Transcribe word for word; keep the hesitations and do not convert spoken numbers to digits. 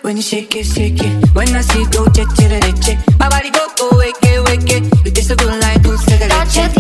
when you shake it, shake it. When I see go, che che che che. My body go go, wake it, wake it. You taste so good like good cigarette.